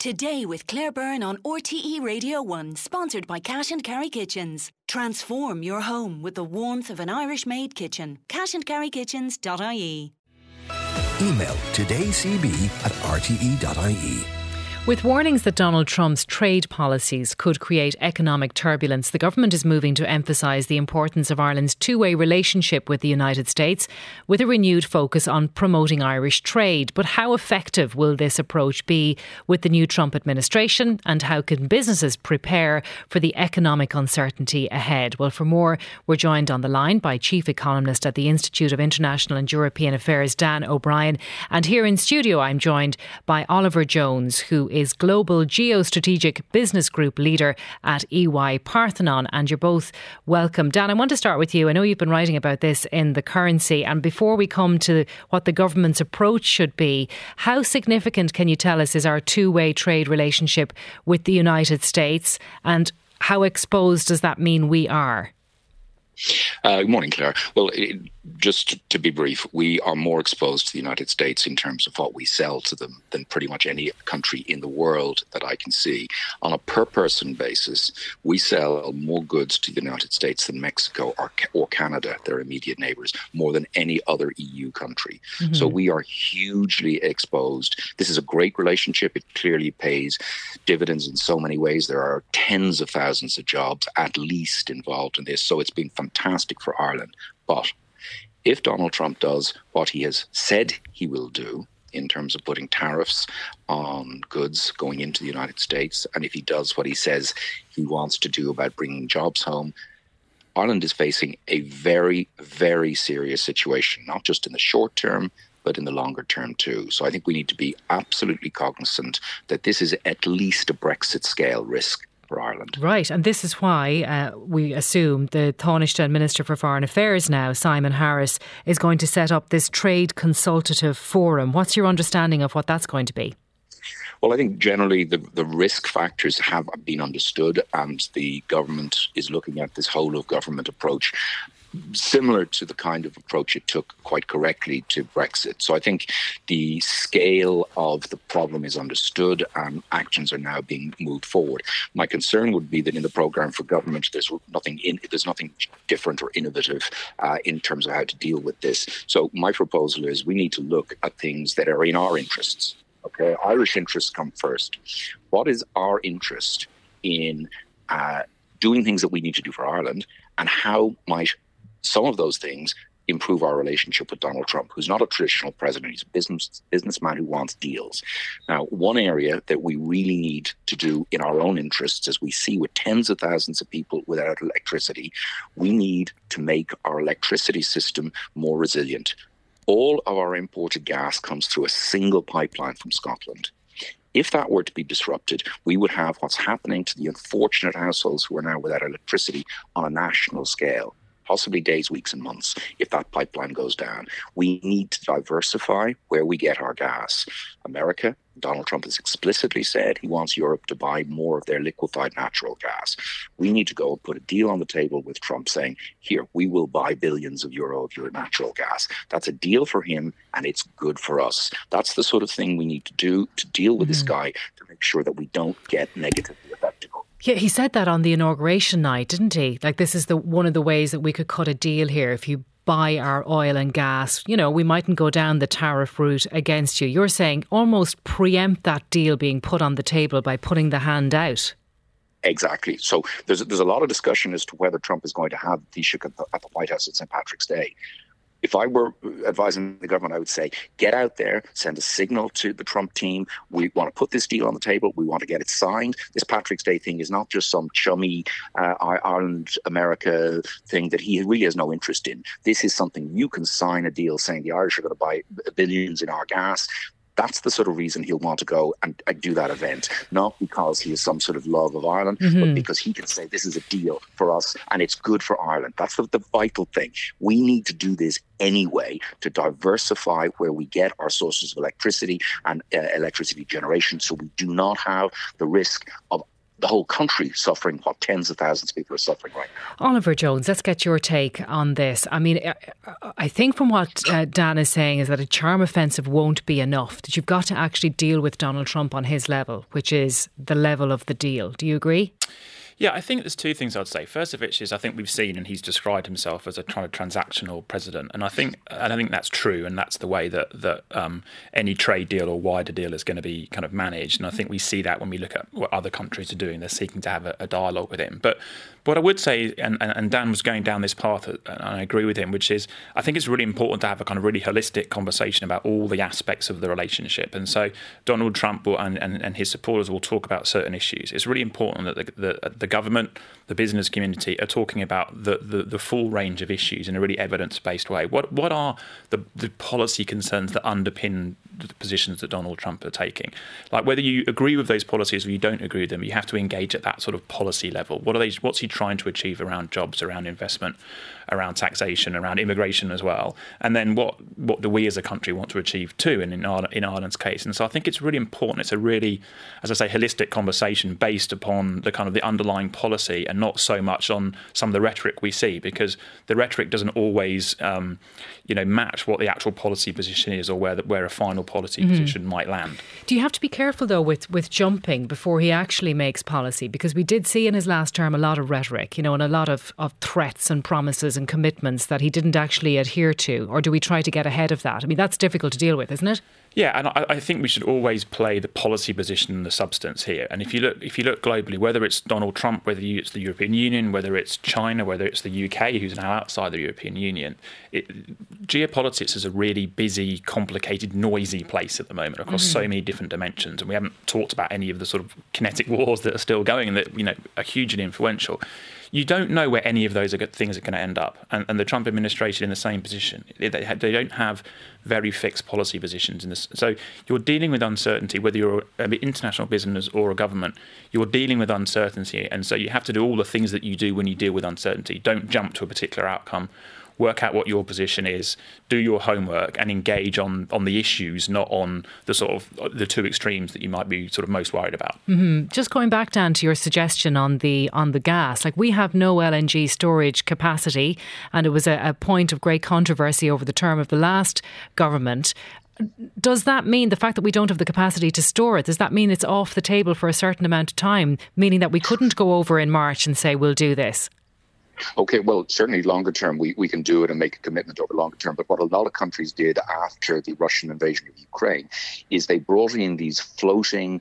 Today with Claire Byrne on RTE Radio 1, sponsored by Cash and Carry Kitchens. Transform your home with the warmth of an Irish-made kitchen. cashandcarrykitchens.ie. Email todaycb@rte.ie. With warnings that Donald Trump's trade policies could create economic turbulence, the government is moving to emphasise the importance of Ireland's two-way relationship with the United States, with a renewed focus on promoting Irish trade. But how effective will this approach be with the new Trump administration, and how can businesses prepare for the economic uncertainty ahead? Well, for more, we're joined on the line by Chief Economist at the Institute of International and European Affairs, Dan O'Brien. And here in studio, I'm joined by Oliver Jones, who is Global Geostrategic Business Group Leader at EY Parthenon. And you're both welcome. Dan, I want to start with you. I know you've been writing about this in The Currency. And before we come to what the government's approach should be, how significant, can you tell us, is our two-way trade relationship with the United States? And how exposed does that mean we are? Good morning, Claire. Well, just to be brief, we are more exposed to the United States in terms of what we sell to them than pretty much any country in the world that I can see. On a per-person basis, we sell more goods to the United States than Mexico or Canada, their immediate neighbours, more than any other EU country. Mm-hmm. So we are hugely exposed. This is a great relationship. It clearly pays dividends in so many ways. There are tens of thousands of jobs at least involved in this. So it's been fantastic for Ireland. But if Donald Trump does what he has said he will do in terms of putting tariffs on goods going into the United States, and if he does what he says he wants to do about bringing jobs home, Ireland is facing a very, very serious situation, not just in the short term, but in the longer term too. So I think we need to be absolutely cognizant that this is at least a Brexit scale risk for Ireland. Right, and this is why we assume the Taoiseach Minister for Foreign Affairs now, Simon Harris, is going to set up this trade consultative forum. What's your understanding of what that's going to be? Well, I think generally the risk factors have been understood, and the government is looking at this whole of government approach, similar to the kind of approach it took quite correctly to Brexit. So I think the scale of the problem is understood and actions are now being moved forward. My concern would be that in the programme for government, there's nothing different or innovative in terms of how to deal with this. So my proposal is we need to look at things that are in our interests. Okay, Irish interests come first. What is our interest in doing things that we need to do for Ireland, and how might some of those things improve our relationship with Donald Trump, who's not a traditional president. He's a businessman who wants deals. Now, one area that we really need to do in our own interests, as we see with tens of thousands of people without electricity, we need to make our electricity system more resilient. All of our imported gas comes through a single pipeline from Scotland. If that were to be disrupted, we would have what's happening to the unfortunate households who are now without electricity on a national scale, possibly days, weeks and months, if that pipeline goes down. We need to diversify where we get our gas. America, Donald Trump has explicitly said he wants Europe to buy more of their liquefied natural gas. We need to go and put a deal on the table with Trump saying, here, we will buy billions of euro of your natural gas. That's a deal for him and it's good for us. That's the sort of thing we need to do to deal with this guy, to make sure that we don't get negatively affected. Yeah, he said that on the inauguration night, didn't he? Like, this is one of the ways that we could cut a deal here. If you buy our oil and gas, you know, we mightn't go down the tariff route against you. You're saying almost preempt that deal being put on the table by putting the hand out. Exactly. So there's a lot of discussion as to whether Trump is going to have the Taoiseach at the White House at St. Patrick's Day. If I were advising the government, I would say, get out there, send a signal to the Trump team. We want to put this deal on the table. We want to get it signed. This Patrick's Day thing is not just some chummy Ireland-America thing that he really has no interest in. This is something you can sign a deal saying the Irish are going to buy billions in our gas. That's the sort of reason he'll want to go and do that event, not because he has some sort of love of Ireland, but because he can say this is a deal for us and it's good for Ireland. That's the vital thing. We need to do this anyway to diversify where we get our sources of electricity and electricity generation, so we do not have the risk of the whole country suffering what tens of thousands of people are suffering right now. Oliver Jones, let's get your take on this. I mean, I think from what Dan is saying is that a charm offensive won't be enough, that you've got to actually deal with Donald Trump on his level, which is the level of the deal. Do you agree? Yeah, I think there's two things I'd say. First of which is I think we've seen, and he's described himself as a kind of transactional president, and I think that's true, and that's the way that any trade deal or wider deal is going to be kind of managed. And I think we see that when we look at what other countries are doing. They're seeking to have a dialogue with him. But what I would say, and Dan was going down this path, and I agree with him, which is I think it's really important to have a kind of really holistic conversation about all the aspects of the relationship. And so Donald Trump and his supporters will talk about certain issues. It's really important that the government, the business community are talking about the full range of issues in a really evidence-based way. What are the policy concerns that underpin the positions that Donald Trump are taking? Like whether you agree with those policies or you don't agree with them, you have to engage at that sort of policy level. What's he trying to achieve around jobs, around investment, around taxation, around immigration as well? And then what do we as a country want to achieve too, and in Ireland's case? And so I think it's really important. It's a really, as I say, holistic conversation based upon the kind of the underlying policy and not so much on some of the rhetoric we see, because the rhetoric doesn't always match what the actual policy position is or where a final policy position might land. Do you have to be careful though with jumping before he actually makes policy? Because we did see in his last term a lot of rhetoric, and a lot of threats and promises and commitments that he didn't actually adhere to. Or do we try to get ahead of that? I mean, that's difficult to deal with, isn't it? Yeah, and I think we should always play the policy position and the substance here. And if you look globally, whether it's Donald Trump, whether it's the European Union, whether it's China, whether it's the UK, who's now outside the European Union, geopolitics is a really busy, complicated, noisy place at the moment across so many different dimensions. And we haven't talked about any of the sort of kinetic wars that are still going and that are hugely influential. You don't know where any of those things are going to end up. And the Trump administration in the same position. They don't have very fixed policy positions in this. So you're dealing with uncertainty, whether you're an international business or a government, you're dealing with uncertainty. And so you have to do all the things that you do when you deal with uncertainty. Don't jump to a particular outcome. Work out what your position is, do your homework, and engage on the issues, not on the sort of the two extremes that you might be sort of most worried about. Mm-hmm. Just going back, Dan, to your suggestion on the gas, like we have no LNG storage capacity, and it was a point of great controversy over the term of the last government. Does that mean the fact that we don't have the capacity to store it, does that mean it's off the table for a certain amount of time, meaning that we couldn't go over in March and say we'll do this? Okay, well, certainly longer term, we can do it and make a commitment over longer term. But what a lot of countries did after the Russian invasion of Ukraine is they brought in these floating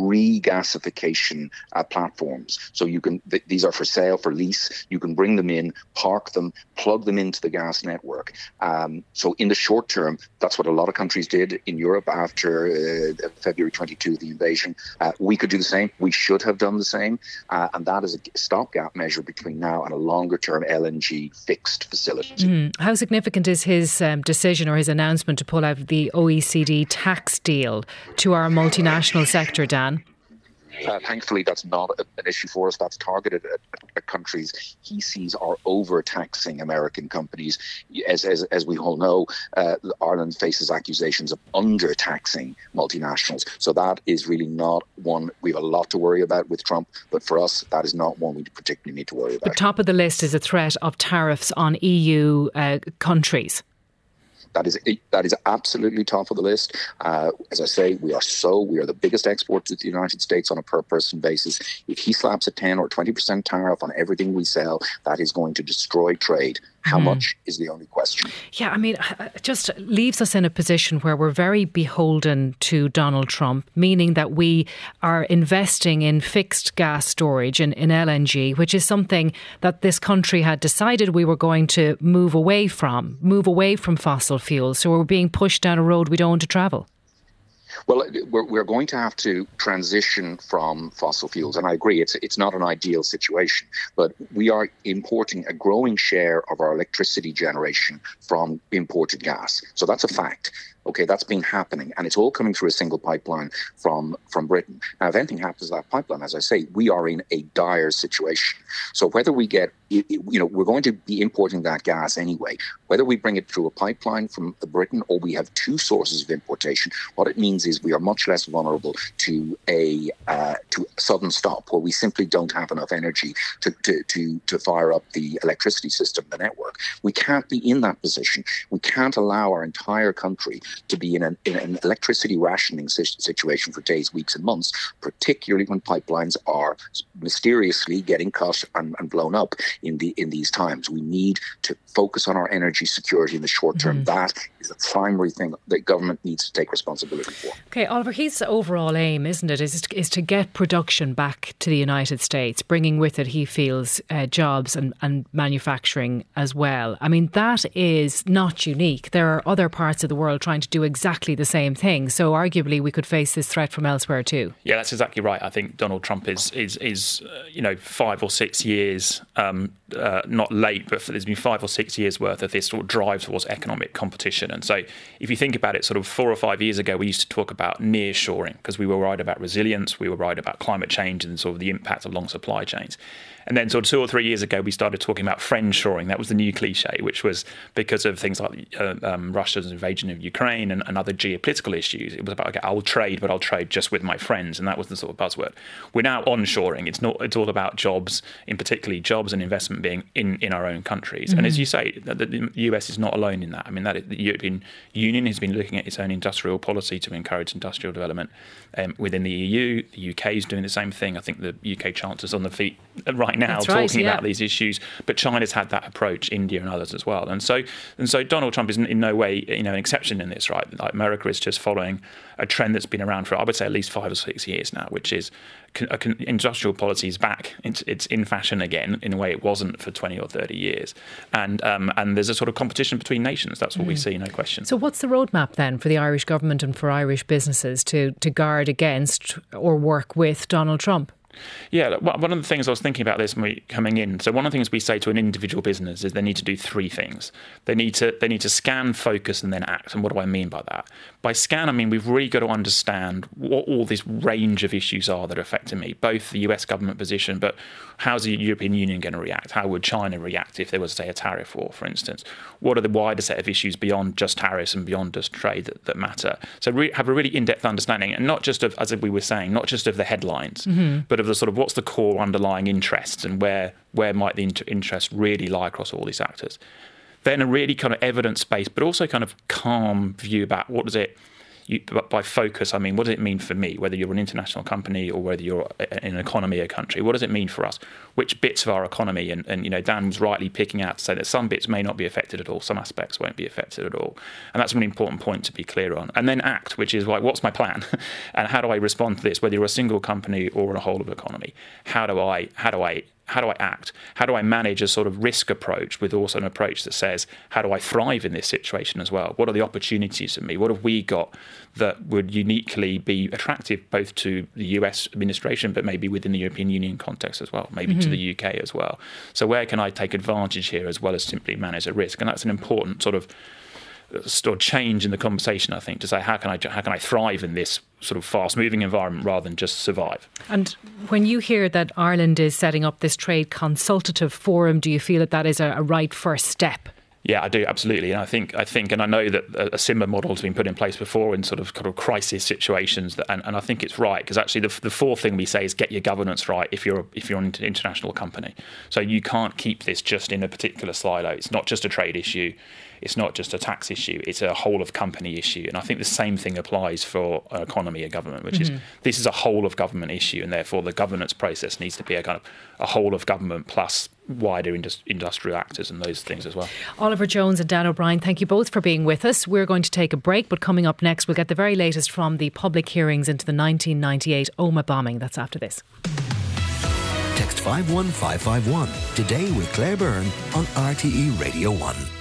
regasification platforms. So these are for sale, for lease. You can bring them in, park them, plug them into the gas network. So in the short term, that's what a lot of countries did in Europe after February 22, the invasion. We could do the same. We should have done the same. And that is a stopgap measure between now and a longer-term LNG fixed facility. How significant is his decision or his announcement to pull out of the OECD tax deal to our multinational sector, Dan? Thankfully, that's not an issue for us. That's targeted at countries he sees are overtaxing American companies. As we all know, Ireland faces accusations of undertaxing multinationals. So that is really not one. We have a lot to worry about with Trump, but for us, that is not one we particularly need to worry about. The top of the list is a threat of tariffs on EU countries. That is absolutely top of the list. As I say, we are the biggest exporter to the United States on a per person basis. If he slaps a 10 or 20% tariff on everything we sell, that is going to destroy trade. How much is the only question. Yeah, I mean, it just leaves us in a position where we're very beholden to Donald Trump, meaning that we are investing in fixed gas storage in LNG, which is something that this country had decided we were going to move away from fossil fuels. So we're being pushed down a road we don't want to travel. Well, we're going to have to transition from fossil fuels. And I agree, it's not an ideal situation, but we are importing a growing share of our electricity generation from imported gas. So that's a fact. Okay, that's been happening, and it's all coming through a single pipeline from Britain. Now, if anything happens to that pipeline, as I say, we are in a dire situation. So whether we get, we're going to be importing that gas anyway. Whether we bring it through a pipeline from Britain or we have two sources of importation, what it means is we are much less vulnerable to sudden stop where we simply don't have enough energy to fire up the electricity system, the network. We can't be in that position. We can't allow our entire country to be in an electricity rationing situation for days, weeks and months, particularly when pipelines are mysteriously getting cut and blown up in these times. We need to focus on our energy security in the short term. That is the primary thing that government needs to take responsibility for. Okay, Oliver, his overall aim, isn't it, is to get production back to the United States, bringing with it, he feels, jobs and manufacturing as well. I mean, that is not unique. There are other parts of the world trying to do exactly the same thing. So arguably we could face this threat from elsewhere too. Yeah, that's exactly right. I think Donald Trump is 5 or 6 years, not late, but there's been 5 or 6 years worth of this sort of drive towards economic competition. And so if you think about it, sort of 4 or 5 years ago, we used to talk about nearshoring because we were worried about resilience, we were worried about climate change and sort of the impact of long supply chains. And then sort of 2 or 3 years ago, we started talking about friendshoring. That was the new cliche, which was because of things like Russia's invasion of Ukraine and other geopolitical issues. It was about, okay, I'll trade, but I'll trade just with my friends. And that was the sort of buzzword. We're now onshoring. It's all about jobs, in particularly jobs and investment being in our own countries. And as you say, the US is not alone in that. I mean, the European Union has been looking at its own industrial policy to encourage industrial development within the EU. The UK is doing the same thing. I think the UK Chancellor's on the feet right now talking about these issues, but China's had that approach, India and others as well. And so Donald Trump is in no way an exception in this, right? Like America is just following a trend that's been around for, I would say, at least 5 or 6 years now, which is industrial policy is back. It's in fashion again in a way it wasn't for 20 or 30 years. And there's a sort of competition between nations. That's what we see, no question. So what's the roadmap then for the Irish government and for Irish businesses to guard against or work with Donald Trump? Yeah, one of the things I was thinking about this when we coming in. So one of the things we say to an individual business is they need to do 3 things. They need to scan, focus, and then act. And what do I mean by that? By scan, I mean we've really got to understand what all this range of issues are that are affecting me, both the US government position, but how's the European Union going to react? How would China react if there was, say, a tariff war, for instance? What are the wider set of issues beyond just tariffs and beyond just trade that matter? So have a really in-depth understanding, and not just of, as we were saying, not just of the headlines, but of the sort of what's the core underlying interests and where might the interest really lie across all these actors. Then a really kind of evidence-based, but also kind of calm view about what does it, by focus, I mean, what does it mean for me, whether you're an international company or whether you're an economy, a country? What does it mean for us? Which bits of our economy? And Dan was rightly picking out to say that some bits may not be affected at all, some aspects won't be affected at all. And that's an important point to be clear on. And then act, which is like, what's my plan? And how do I respond to this, whether you're a single company or a whole of economy? How do I act? How do I manage a sort of risk approach with also an approach that says, how do I thrive in this situation as well? What are the opportunities for me? What have we got that would uniquely be attractive both to the US administration, but maybe within the European Union context as well, maybe to the UK as well? So where can I take advantage here as well as simply manage a risk? And that's an important sort of change in the conversation, I think, to say how can I thrive in this sort of fast-moving environment rather than just survive. And when you hear that Ireland is setting up this trade consultative forum, do you feel that is a right first step? Yeah, I do, absolutely. And I think, and I know that a similar model has been put in place before in sort of crisis situations, and I think it's right, because actually the fourth thing we say is get your governance right if you're an international company. So you can't keep this just in a particular silo. It's not just a trade issue. It's not just a tax issue, it's a whole of company issue. And I think the same thing applies for an economy, a government, which is this is a whole of government issue, and therefore the governance process needs to be a kind of a whole of government plus wider industrial actors and those things as well. Oliver Jones and Dan O'Brien, thank you both for being with us. We're going to take a break, but coming up next we'll get the very latest from the public hearings into the 1998 Omagh bombing. That's after this. Text 51551 today with Claire Byrne on RTE Radio 1.